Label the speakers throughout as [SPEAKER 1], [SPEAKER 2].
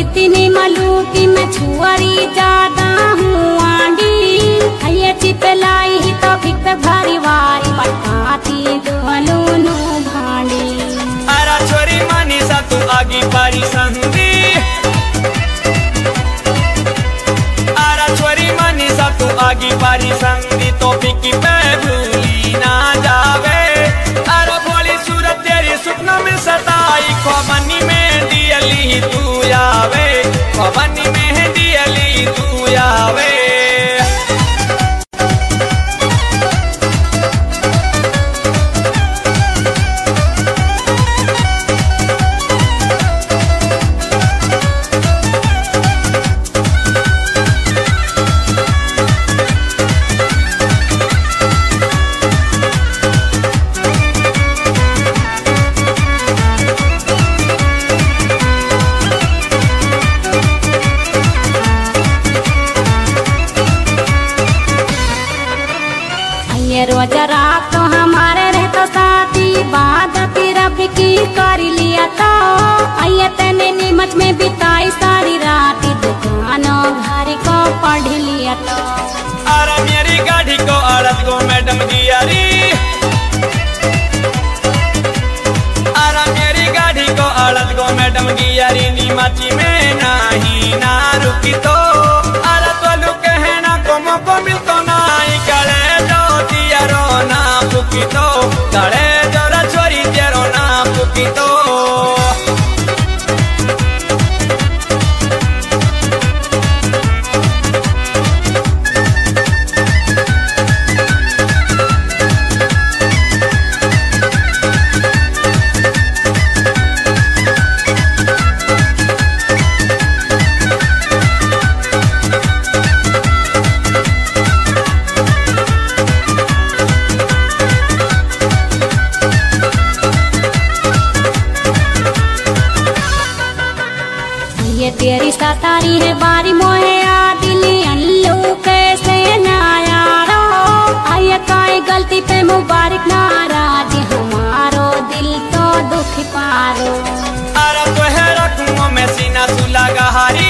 [SPEAKER 1] इतनी मलू की मैं छुआरी ज्यादा हूँ आंडी। ये चिपलाई ही तो फिक पे भारी वारी पटाती दोनों भांडी।
[SPEAKER 2] अरा छोरी मानी सा तू आगी पारी संदी। अरा छोरी मानी सा तू आगी पारी संदी तो फिकी पे भूली ना जावे। अरे भोली सूरत तेरी सपनों में सताई ख्वाबनी में दियली तू आवे। ख्वाबनी में दियली तू आवे।
[SPEAKER 1] रोज रात तो हमारे रहता साथी बात रब की कर लिया तो आइए तेने नीमच में बिताई सारी रात दुकानों घर को पढ़ लिया तो।
[SPEAKER 2] अरे मेरी गाड़ी को अड़द को मैडम गियारी। अरे मेरी गाड़ी को अड़द को मैडम गियारी नीमची में नहीं ना रुकी तो। अरे तो लू कहना को मौको मिलतो नहीं करे ना पुकी तो करे जोरा छोरी तेरो ना पुकी तो।
[SPEAKER 1] तेरी सतारी है बारी मोहे आ दिली अल्लू कैसे ना यारो। आये काई गलती पे मुबारक नाराज हमारो दिल तो दुख पारो।
[SPEAKER 2] अरे तो है रखूं मैं सीना सुला गहारी।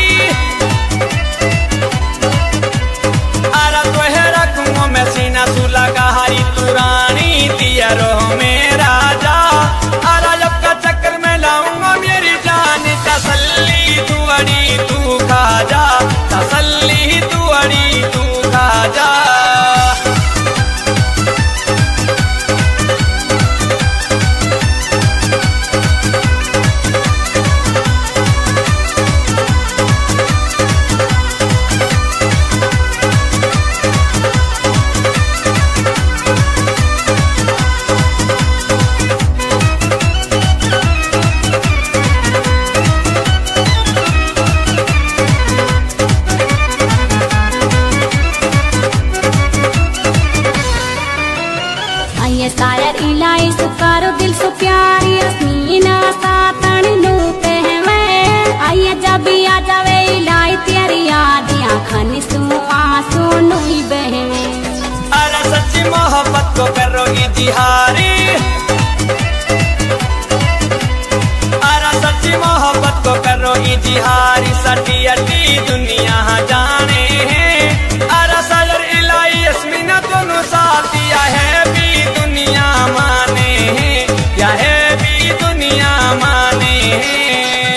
[SPEAKER 2] अरे तो है रखूं मैं सीना सुला गहारी तू रानी दिया रो मेरा राजा। अरे जब का चक्कर में लाऊंगा मेरी जान तसल्ली तू अड़ी तू खा जा। तसल्ली तू अड़ी तू खा जा।
[SPEAKER 1] शायर इलाई सुकारो दिल सु प्यारी असमीना सातन नू कहवे। आइए जब आ जावे इलाई तेरी याद आँखन सु आंसू नुई बहवे।
[SPEAKER 2] अरे सच्ची मोहब्बत को करो इजहारी। अरे सच्ची मोहब्बत को करो इजहारी सटी अटी दुनिया जाने हैं। अरे शायर इलाई असमीना दोनों साथी है भी दुनिया माने हैं या है भी दुनिया माने हैं।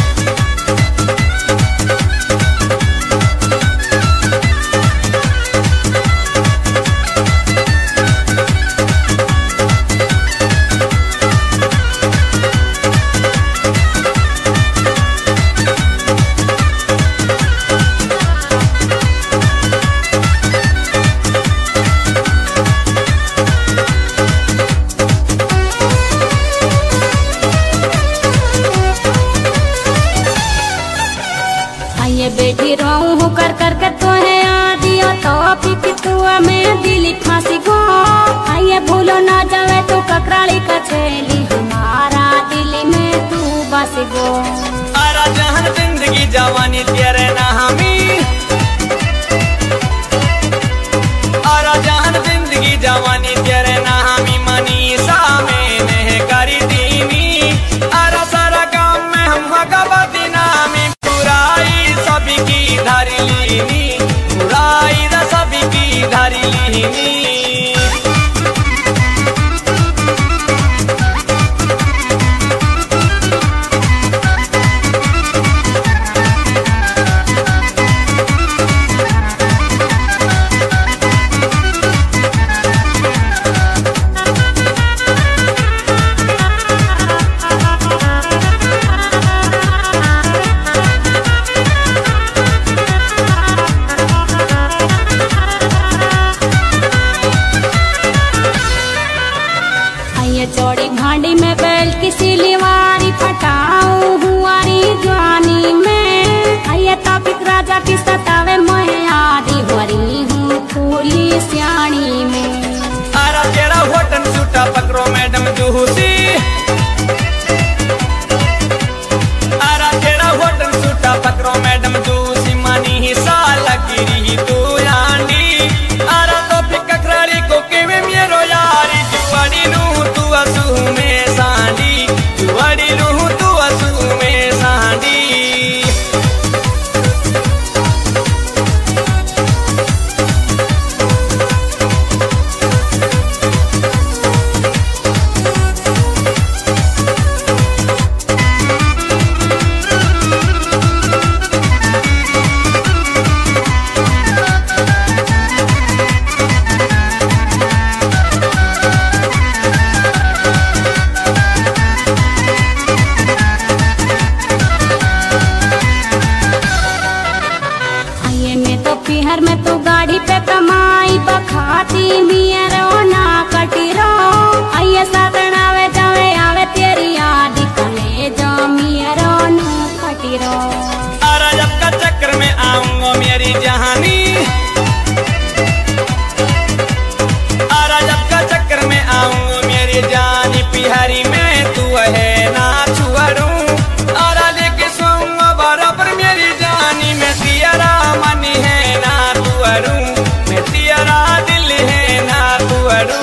[SPEAKER 1] बेटी रहूं कर कर के तो है आदियो तो फिर तू में दिली फांसी गो। आइए भूलो ना जावे तो ककराली का छेली हमारा दिल में तू बस गो।
[SPEAKER 2] अरे जहन जिंदगी जवानी तेरे ना हमी। अरे जहन जिंदगी जवानी तेरे ना हमी मनीषा में करी दीनी। अरे सारा काम में हम हका बदनामी पूरा कीनी
[SPEAKER 1] चौड़ी भांडी में बैल की सिलीवारी फटाऊं हुआरी जवानी में आइए तापिक राजा की सतावे मैं आदि भरी हूँ फूली सियाणी में।
[SPEAKER 2] आरा तेरा होटन सूटा पकड़ो मैडम जूसी आरा तेरा होटन सूटा पकड़ो मैडम जूसी मानी ही साला गिरी तू आंडी आरा तो फिक खराड़ी को केवे मेरो यारी जुआड़ी लूं तू असू में सांडी जुआड़ी लूं तू असू में सांडी।
[SPEAKER 1] पिहर में तो गाड़ी पे कमाई बखाती मियरो ना कटी रो आइए साधन आवे जावे आवे तेरी याद कले जो मियरो ना कटी रो।
[SPEAKER 2] अरे जब का चक्कर में आऊंगा मेरी जहानी अरे जब का चक्कर में आऊंगा मेरी जानी पिहरी में तू है ना छुआरूं अरे लेके सोऊंगा बराबर मेरी जानी में तेरा मनी है मैं तेरा दिल है ना तुअरूं।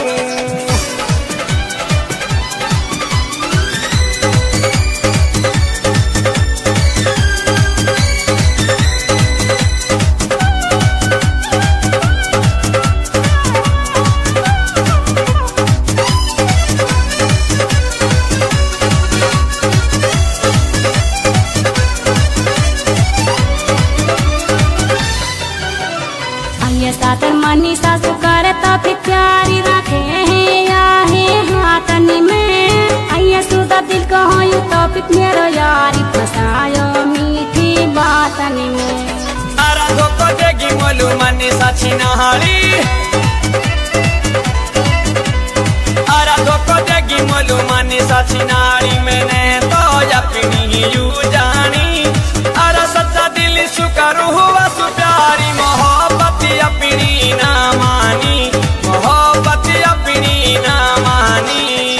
[SPEAKER 1] सातर मनी सासु करे तो फिर प्यारी रखे हैं या है हाथनी में आइए सुधा दिल को हो तो फिर मेरो यारी फसायो मीठी बातनी में।
[SPEAKER 2] आरा धोको देगी मोलू मनी साची नहाली आरा धोको देगी मोलू मनी साची नाली मैंने तो अपनी यू जानी आरा सच्चा दिल सुकरू हुआ सु प्यारी मोहब्बत अपनी ना मानी मोहब्बत अपनी ना मानी।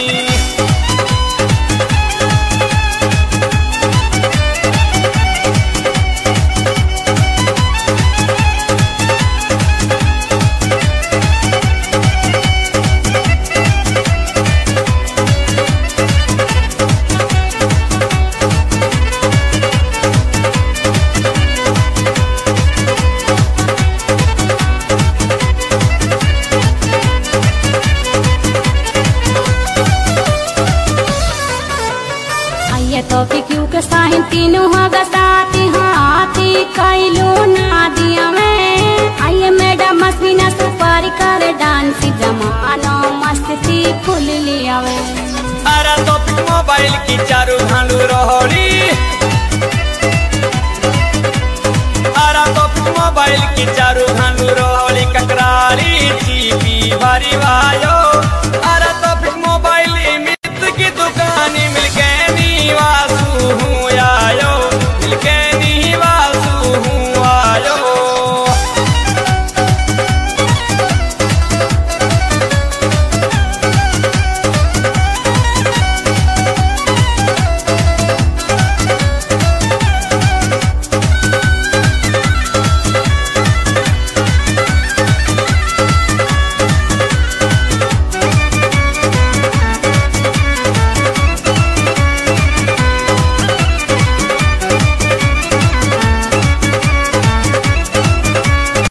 [SPEAKER 1] तो क्यों के साहिन तीनों होगा साथी हाथी कैलू ना दिया में आइए मैडम मस्तीना सुपारी करे डांसी जमानो मस्ती फुल लिया वे।
[SPEAKER 2] अरे तो मोबाइल की चारू घालू रोहड़ी अरे तो मोबाइल की चारू घालू रोहड़ी ककराली चीपी भारी भारी